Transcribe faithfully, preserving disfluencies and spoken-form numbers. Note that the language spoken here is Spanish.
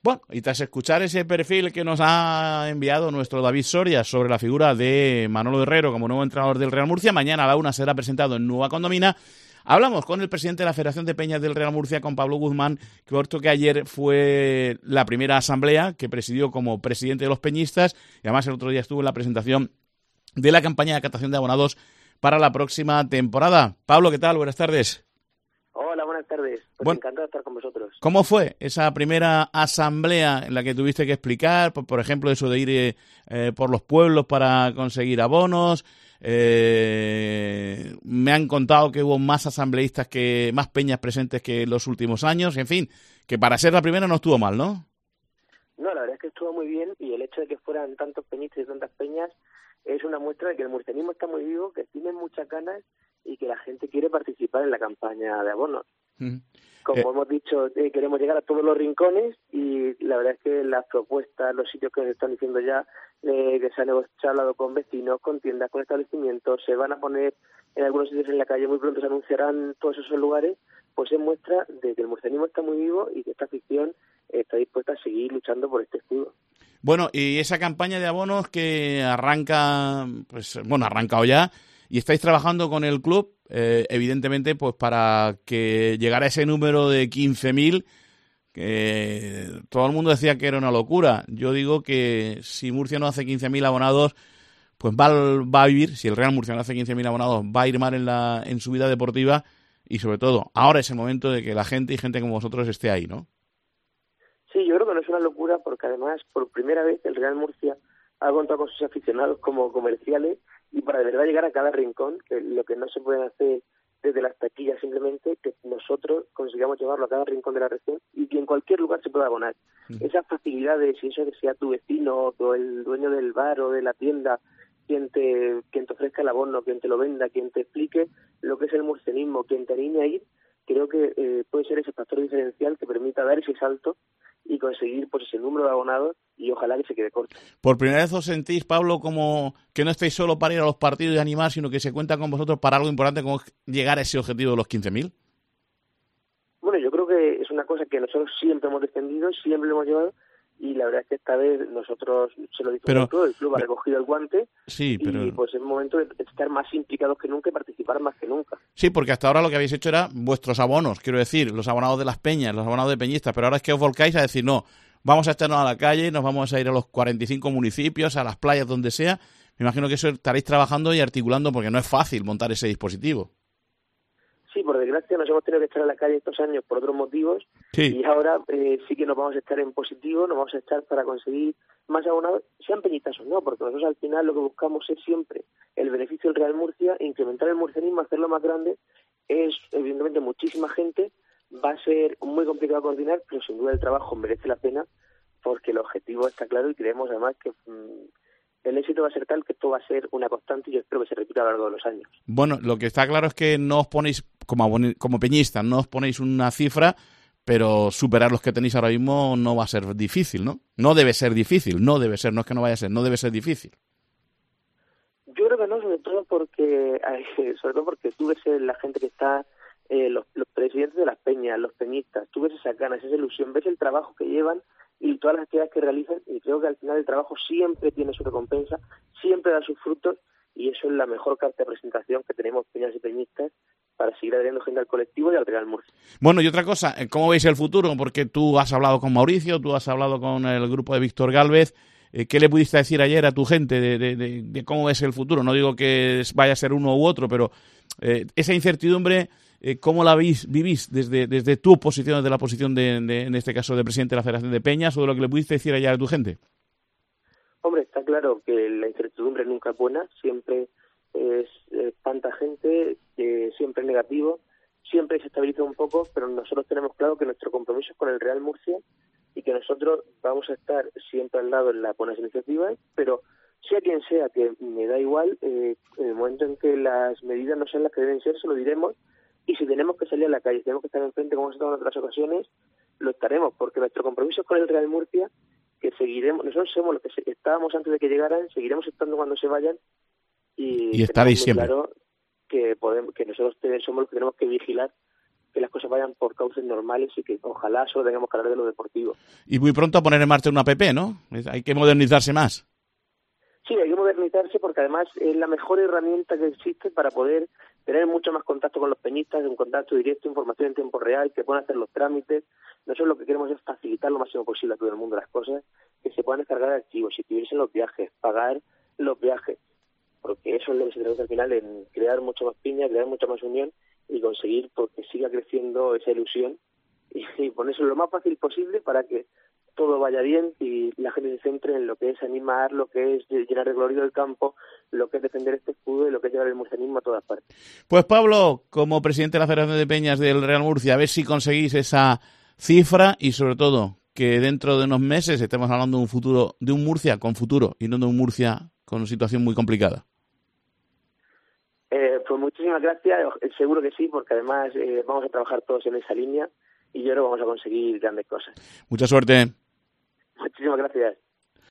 Bueno, y tras escuchar ese perfil que nos ha enviado nuestro David Soria sobre la figura de Manolo Herrero como nuevo entrenador del Real Murcia, mañana a la una será presentado en Nueva Condomina. Hablamos con el presidente de la Federación de Peñas del Real Murcia, con Pablo Guzmán, que puesto que ayer fue la primera asamblea que presidió como presidente de los peñistas, y además el otro día estuvo en la presentación de la campaña de captación de abonados para la próxima temporada. Pablo, ¿qué tal? Buenas tardes. Hola, buenas tardes. Pues bueno, encantado de estar con vosotros. ¿Cómo fue esa primera asamblea en la que tuviste que explicar, por, por ejemplo, eso de ir eh, por los pueblos para conseguir abonos? Eh, me han contado que hubo más asambleístas, que más peñas presentes que en los últimos años. En fin, que para ser la primera no estuvo mal, ¿no? No, la verdad es que estuvo muy bien, y el hecho de que fueran tantos peñistas y tantas peñas es una muestra de que el murcianismo está muy vivo, que tiene muchas ganas y que la gente quiere participar en la campaña de abonos. Uh-huh. Como eh. hemos dicho, eh, queremos llegar a todos los rincones, y la verdad es que las propuestas, los sitios que nos están diciendo ya, eh, que se han, se ha hablado con vecinos, con tiendas, con establecimientos, se van a poner en algunos sitios en la calle, muy pronto se anunciarán todos esos lugares, pues es muestra de que el murcianismo está muy vivo y que esta afición está dispuesta a seguir luchando por este escudo. Bueno, y esa campaña de abonos que arranca, pues bueno, ha arrancado ya, y estáis trabajando con el club, eh, evidentemente, pues para que llegara ese número de quince mil, que todo el mundo decía que era una locura. Yo digo que si Murcia no hace quince mil abonados, pues va, va a vivir, si el Real Murcia no hace quince mil abonados, va a ir mal en, la, en su vida deportiva, y sobre todo, ahora es el momento de que la gente y gente como vosotros esté ahí, ¿no? Sí, yo creo que no es una locura, porque además, por primera vez, el Real Murcia ha contado con sus aficionados como comerciales, y para de verdad llegar a cada rincón, que lo que no se puede hacer desde las taquillas, simplemente que nosotros consigamos llevarlo a cada rincón de la región y que en cualquier lugar se pueda abonar. Mm. Esas facilidades, y eso que sea tu vecino o el dueño del bar o de la tienda quien te, quien te ofrezca el abono, quien te lo venda, quien te explique lo que es el murcianismo, quien te anime a ir, creo que eh, puede ser ese factor diferencial que permita dar ese salto y conseguir pues ese número de abonados, y ojalá que se quede corto. ¿Por primera vez os sentís, Pablo, como que no estáis solo para ir a los partidos y animar, sino que se cuenta con vosotros para algo importante como llegar a ese objetivo de los quince mil? Bueno, yo creo que es una cosa que nosotros siempre hemos defendido, siempre lo hemos llevado, y la verdad es que esta vez nosotros se lo dijimos todo, el club ha recogido el guante, sí, pero... y pues es momento de estar más implicados que nunca y participar más que nunca. Sí, porque hasta ahora lo que habéis hecho era vuestros abonos, quiero decir, los abonados de las peñas, los abonados de peñistas, pero ahora es que os volcáis a decir, no, vamos a echarnos a la calle, nos vamos a ir a los cuarenta y cinco municipios, a las playas, donde sea. Me imagino que eso estaréis trabajando y articulando, porque no es fácil montar ese dispositivo. Sí, por desgracia nos hemos tenido que estar en la calle estos años por otros motivos, sí. Y ahora eh, sí que nos vamos a estar en positivo, nos vamos a estar para conseguir más abonados, sean peñistas o no, porque nosotros al final lo que buscamos es siempre el beneficio del Real Murcia, incrementar el murcianismo, hacerlo más grande. Es evidentemente muchísima gente, va a ser muy complicado coordinar, pero sin duda el trabajo merece la pena, porque el objetivo está claro, y creemos además que mmm, el éxito va a ser tal que esto va a ser una constante, y yo espero que se repita a lo largo de los años. Bueno, lo que está claro es que no os ponéis, como, como peñistas, no os ponéis una cifra, pero superar los que tenéis ahora mismo no va a ser difícil, ¿no? No debe ser difícil, no debe ser, no es que no vaya a ser, no debe ser difícil. Yo creo que no, sobre todo porque, sobre todo porque tú ves la gente que está, eh, los, los presidentes de las peñas, los peñistas, tú ves esas ganas, esa ilusión, ves el trabajo que llevan y todas las actividades que realizan, y creo que al final el trabajo siempre tiene su recompensa, siempre da sus frutos, y eso es la mejor carta de presentación que tenemos peñas y peñistas para seguir atrayendo gente al colectivo y al Real Murcia. Bueno, y otra cosa, ¿cómo veis el futuro? Porque tú has hablado con Mauricio, tú has hablado con el grupo de Víctor Gálvez. ¿Qué le pudiste decir ayer a tu gente de, de, de, de cómo ves el futuro? No digo que vaya a ser uno u otro, pero eh, esa incertidumbre, eh, ¿cómo la vís, vivís desde, desde tu posición, desde la posición, de, de, en este caso, de presidente de la Federación de Peñas, o de lo que le pudiste decir ayer a tu gente? Hombre, está claro que la incertidumbre nunca es buena, siempre es espanta gente, eh, siempre es negativo, siempre se estabiliza un poco, pero nosotros tenemos claro que nuestro compromiso es con el Real Murcia, y que nosotros vamos a estar siempre al lado en las buenas iniciativas, pero sea quien sea, que me da igual, eh, en el momento en que las medidas no sean las que deben ser, se lo diremos, y si tenemos que salir a la calle, si tenemos que estar enfrente como hemos estado en otras ocasiones, lo estaremos, porque nuestro compromiso es con el Real Murcia, que seguiremos, nosotros somos los que estábamos antes de que llegaran, seguiremos estando cuando se vayan, y, y estaréis siempre. Claro que podemos, que nosotros somos los que tenemos que vigilar que las cosas vayan por cauces normales y que ojalá solo tengamos que hablar de lo deportivo. Y muy pronto a poner en marcha una app, ¿no? Hay que modernizarse más. Sí, hay que modernizarse porque además es la mejor herramienta que existe para poder tener mucho más contacto con los peñistas, un contacto directo, información en tiempo real, que puedan hacer los trámites. Nosotros lo que queremos es facilitar lo máximo posible a todo el mundo las cosas, que se puedan descargar archivos, inscribirse en los viajes, pagar los viajes, porque eso es lo que se traduce al final en crear mucha más piña, crear mucha más unión y conseguir porque siga creciendo esa ilusión y, y ponerse lo más fácil posible para que todo vaya bien y la gente se centre en lo que es animar, lo que es llenar de gloria el campo, lo que es defender este escudo y lo que es llevar el murcianismo a todas partes. Pues Pablo, como presidente de la Federación de Peñas del Real Murcia, a ver si conseguís esa cifra y sobre todo que dentro de unos meses estemos hablando de un futuro, de un Murcia con futuro y no de un Murcia con una situación muy complicada. Eh, pues muchísimas gracias, seguro que sí, porque además eh, vamos a trabajar todos en esa línea y yo creo que vamos a conseguir grandes cosas. Mucha suerte. Muchísimas gracias.